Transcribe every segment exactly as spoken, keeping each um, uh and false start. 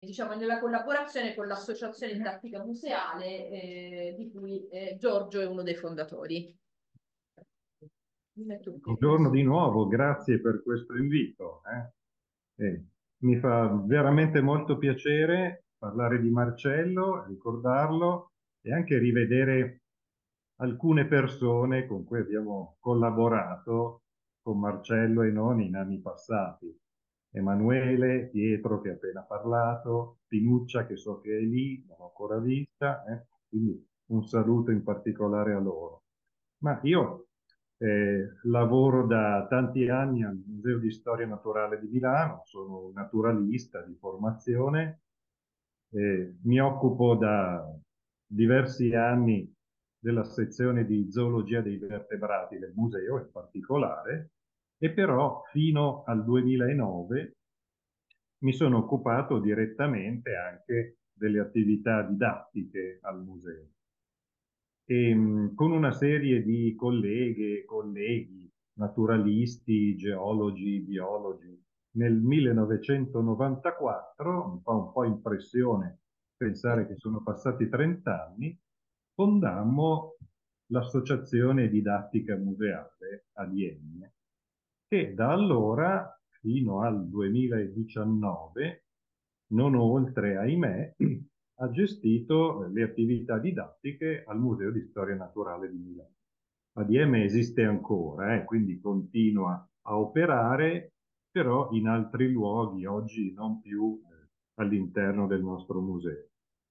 diciamo, nella collaborazione con l'Associazione Didattica Museale, eh, di cui eh, Giorgio è uno dei fondatori. Dime tu che Buongiorno cosa. di nuovo, grazie per questo invito. eh. Eh, mi fa veramente molto piacere parlare di Marcello, ricordarlo e anche rivedere alcune persone con cui abbiamo collaborato con Marcello e non in anni passati. Emanuele, Pietro che ha appena parlato, Pinuccia che so che è lì, non l'ho ancora vista, eh, quindi un saluto in particolare a loro. Ma io eh, lavoro da tanti anni al Museo di Storia Naturale di Milano, sono un naturalista di formazione, eh, mi occupo da diversi anni della sezione di zoologia dei vertebrati del museo in particolare, e però fino al duemilanove mi sono occupato direttamente anche delle attività didattiche al museo e mh, con una serie di colleghe e colleghi, naturalisti, geologi, biologi. Nel millenovecentonovantaquattro, mi fa un po' impressione pensare che sono passati trenta anni, fondammo l'Associazione Didattica Museale A D M, che da allora fino al duemiladiciannove, non oltre, ahimè, ha gestito le attività didattiche al Museo di Storia Naturale di Milano. A D M esiste ancora, eh, quindi continua a operare, però in altri luoghi, oggi non più eh, all'interno del nostro museo.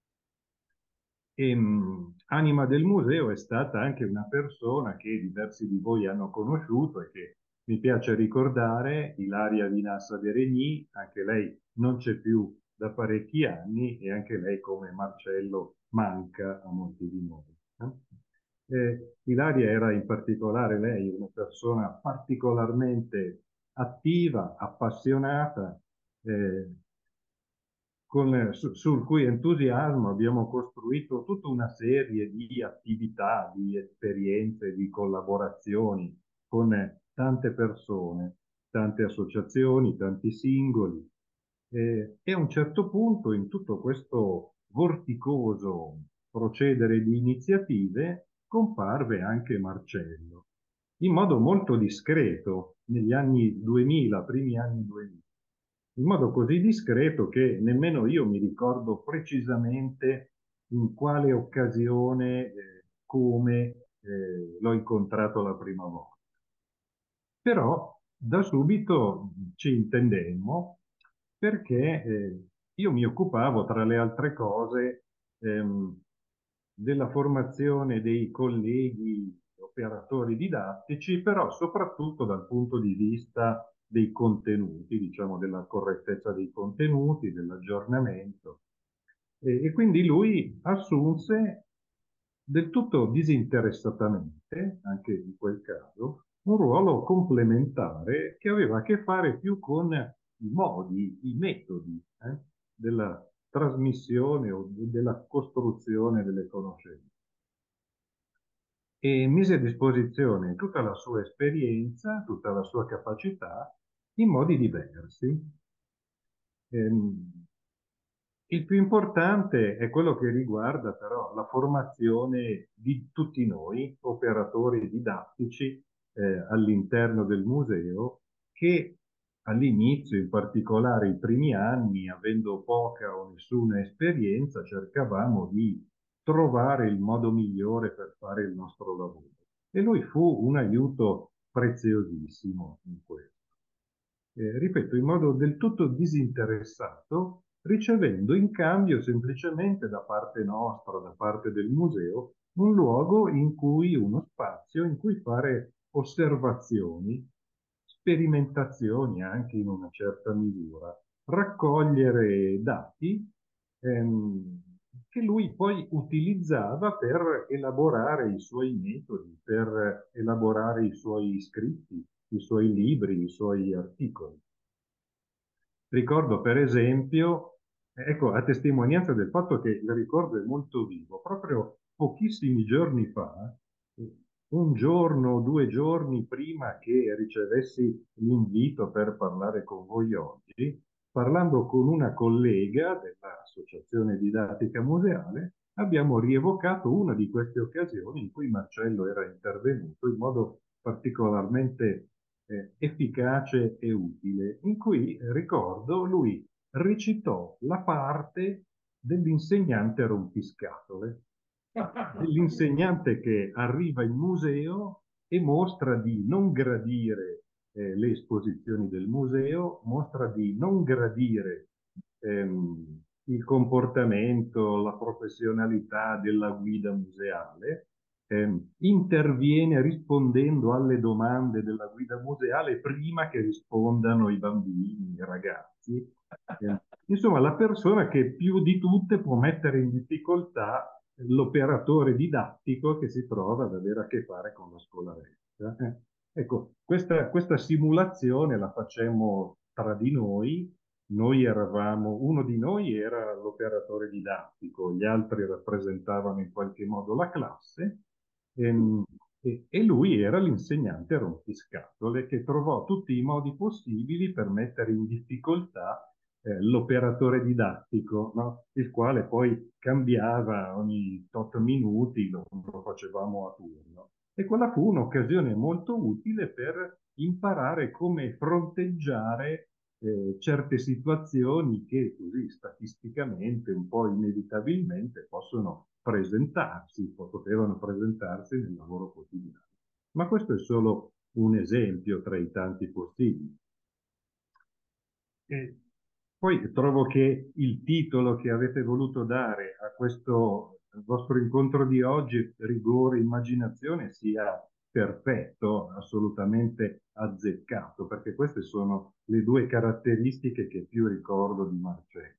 E, mh, anima del museo è stata anche una persona che diversi di voi hanno conosciuto e che mi piace ricordare, Ilaria Vinassa de Regni, anche lei non c'è più da parecchi anni e anche lei come Marcello manca a molti di noi. eh. Eh, Ilaria era in particolare lei una persona particolarmente attiva, appassionata, eh, con, su- sul cui entusiasmo abbiamo costruito tutta una serie di attività, di esperienze, di collaborazioni con tante persone, tante associazioni, tanti singoli. Eh, e a un certo punto, in tutto questo vorticoso procedere di iniziative, comparve anche Marcello, in modo molto discreto, negli anni duemila, primi anni duemila, in modo così discreto che nemmeno io mi ricordo precisamente in quale occasione, eh, come eh, l'ho incontrato la prima volta. Però da subito ci intendemmo perché eh, io mi occupavo, tra le altre cose, ehm, della formazione dei colleghi operatori didattici, però soprattutto dal punto di vista dei contenuti, diciamo della correttezza dei contenuti, dell'aggiornamento. E, e quindi lui assunse del tutto disinteressatamente, anche in quel caso, un ruolo complementare che aveva a che fare più con i modi, i metodi eh, della trasmissione o de- della costruzione delle conoscenze. E mise a disposizione tutta la sua esperienza, tutta la sua capacità in modi diversi. Ehm, il più importante è quello che riguarda però la formazione di tutti noi, operatori didattici, eh, all'interno del museo, che all'inizio, in particolare i primi anni, avendo poca o nessuna esperienza, cercavamo di trovare il modo migliore per fare il nostro lavoro. E lui fu un aiuto preziosissimo in questo. Eh, ripeto, in modo del tutto disinteressato, ricevendo in cambio semplicemente da parte nostra, da parte del museo, un luogo in cui, uno spazio in cui fare osservazioni, sperimentazioni anche in una certa misura, raccogliere dati ehm, che lui poi utilizzava per elaborare i suoi metodi, per elaborare i suoi scritti, i suoi libri, i suoi articoli. Ricordo per esempio, ecco, a testimonianza del fatto che il ricordo è molto vivo, proprio pochissimi giorni fa, un giorno o due giorni prima che ricevessi l'invito per parlare con voi oggi, parlando con una collega dell'Associazione Didattica Museale, abbiamo rievocato una di queste occasioni in cui Marcello era intervenuto in modo particolarmente eh, efficace e utile, in cui, eh, ricordo, lui recitò la parte dell'insegnante rompiscatole, dell'insegnante che arriva in museo e mostra di non gradire eh, le esposizioni del museo, mostra di non gradire ehm, il comportamento, la professionalità della guida museale, ehm, interviene rispondendo alle domande della guida museale prima che rispondano i bambini, i ragazzi. Eh, insomma, la persona che più di tutte può mettere in difficoltà l'operatore didattico che si trova ad avere a che fare con la scolaresca. Eh, ecco, questa, questa simulazione la facemmo tra di noi. Noi eravamo, uno di noi era l'operatore didattico, gli altri rappresentavano in qualche modo la classe, ehm, e, e lui era l'insegnante rompiscatole che trovò tutti i modi possibili per mettere in difficoltà eh, l'operatore didattico, no? Il quale poi cambiava ogni tot minuti, lo, lo facevamo a turno. E quella fu un'occasione molto utile per imparare come fronteggiare eh, certe situazioni che così statisticamente, un po' inevitabilmente, possono presentarsi, potevano presentarsi nel lavoro quotidiano. Ma questo è solo un esempio tra i tanti possibili. E poi trovo che il titolo che avete voluto dare a questo vostro incontro di oggi, Rigore e Immaginazione, sia perfetto, assolutamente azzeccato, perché queste sono le due caratteristiche che più ricordo di Marcello.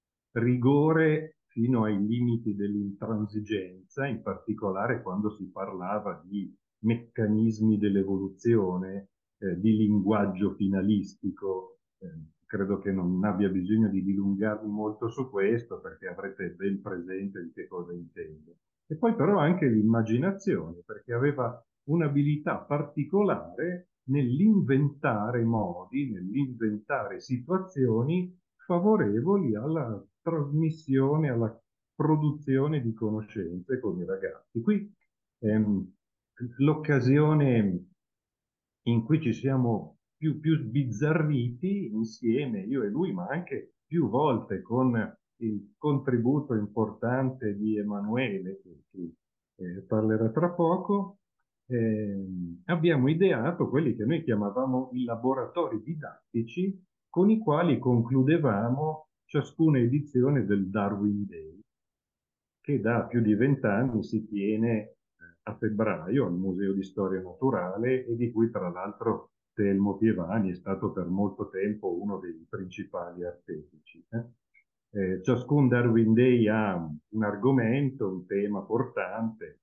Rigore fino ai limiti dell'intransigenza, in particolare quando si parlava di meccanismi dell'evoluzione, eh, di linguaggio finalistico. Eh, credo che non abbia bisogno di dilungarmi molto su questo perché avrete ben presente di che cosa intendo. E poi però anche l'immaginazione, perché aveva un'abilità particolare nell'inventare modi, nell'inventare situazioni favorevoli alla trasmissione, alla produzione di conoscenze con i ragazzi. Qui ehm, l'occasione in cui ci siamo più, più sbizzarriti insieme, io e lui, ma anche più volte con il contributo importante di Emanuele, che, che eh, parlerà tra poco, eh, abbiamo ideato quelli che noi chiamavamo i laboratori didattici, con i quali concludevamo ciascuna edizione del Darwin Day, che da più di vent'anni si tiene eh, a febbraio al Museo di Storia Naturale e di cui tra l'altro Telmo Pievani è stato per molto tempo uno dei principali artefici. Eh? Eh, ciascun Darwin Day ha un argomento, un tema portante,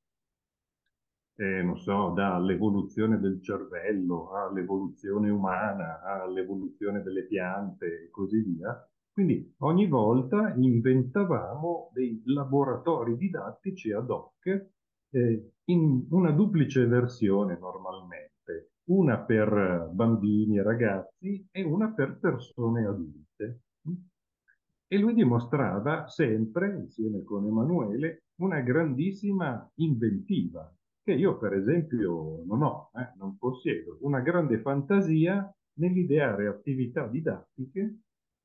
eh, non so, dall'evoluzione del cervello all'evoluzione umana, all'evoluzione delle piante e così via. Quindi ogni volta inventavamo dei laboratori didattici ad hoc eh, in una duplice versione normalmente, una per bambini e ragazzi e una per persone adulte. E lui dimostrava sempre, insieme con Emanuele, una grandissima inventiva, che io per esempio non ho, eh, non possiedo, una grande fantasia nell'ideare attività didattiche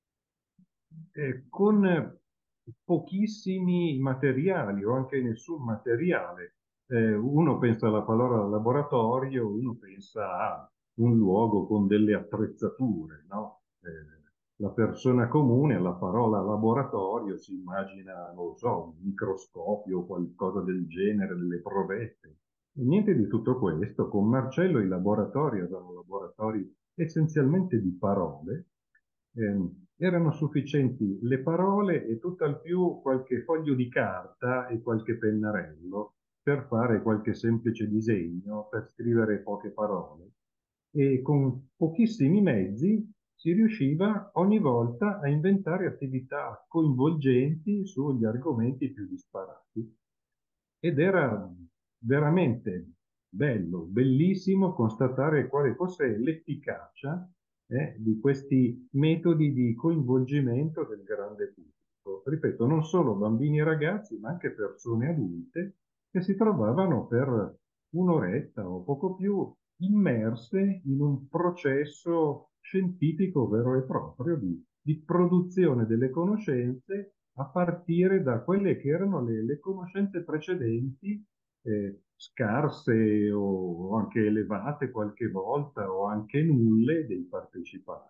eh, con pochissimi materiali o anche nessun materiale. Eh, uno pensa alla parola laboratorio, uno pensa a un luogo con delle attrezzature, no? Eh, la persona comune alla parola laboratorio si immagina, non lo so, un microscopio o qualcosa del genere, delle provette. E niente di tutto questo. Con Marcello i laboratori erano laboratori essenzialmente di parole. Ehm, erano sufficienti le parole e tutt'al più qualche foglio di carta e qualche pennarello per fare qualche semplice disegno, per scrivere poche parole. E con pochissimi mezzi si riusciva ogni volta a inventare attività coinvolgenti sugli argomenti più disparati. Ed era veramente bello, bellissimo constatare quale fosse l'efficacia eh, di questi metodi di coinvolgimento del grande pubblico. Ripeto, non solo bambini e ragazzi, ma anche persone adulte che si trovavano per un'oretta o poco più immerse in un processo scientifico vero e proprio di, di produzione delle conoscenze a partire da quelle che erano le, le conoscenze precedenti, eh, scarse o anche elevate qualche volta o anche nulle dei partecipanti.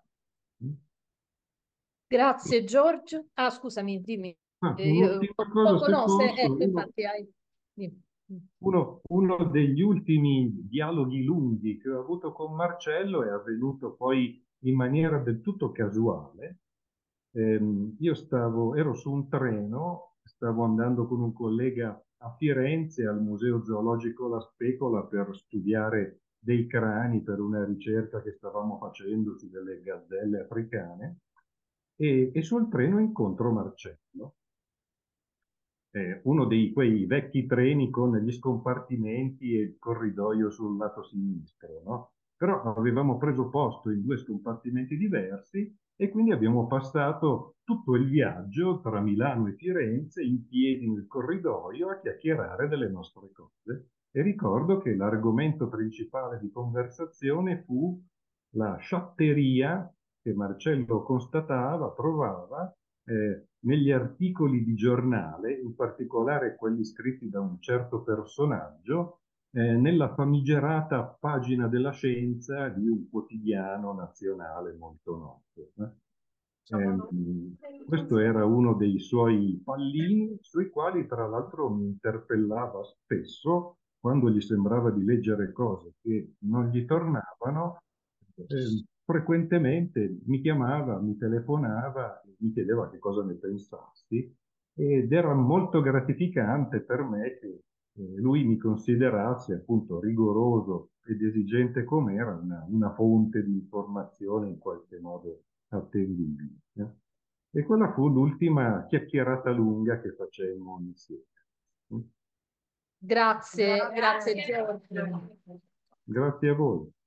Grazie Giorgio. Ah, scusami, dimmi. Ah, Eh, io un'ultima cosa, poco se no, se, posso, ecco, uno, infatti hai... dimmi. Uno, uno degli ultimi dialoghi lunghi che ho avuto con Marcello è avvenuto poi in maniera del tutto casuale. Ehm, io stavo, ero su un treno, stavo andando con un collega a Firenze al Museo Zoologico La Specola per studiare dei crani per una ricerca che stavamo facendo su delle gazzelle africane e, e sul treno incontro Marcello, eh, uno di quei vecchi treni con gli scompartimenti e il corridoio sul lato sinistro, no? Però avevamo preso posto in due scompartimenti diversi e quindi abbiamo passato tutto il viaggio tra Milano e Firenze in piedi nel corridoio a chiacchierare delle nostre cose. E ricordo che l'argomento principale di conversazione fu la sciatteria che Marcello constatava, provava, eh, negli articoli di giornale, in particolare quelli scritti da un certo personaggio, eh, nella famigerata pagina della scienza di un quotidiano nazionale molto noto. Eh, questo era uno dei suoi pallini, sui quali tra l'altro mi interpellava spesso quando gli sembrava di leggere cose che non gli tornavano. Eh, frequentemente mi chiamava, mi telefonava, mi chiedeva che cosa ne pensassi ed era molto gratificante per me che eh, lui mi considerasse appunto rigoroso ed esigente come era una, una fonte di informazione in qualche modo attendibile. eh. E quella fu l'ultima chiacchierata lunga che facemmo insieme. Grazie, grazie Giorgio. Grazie a voi.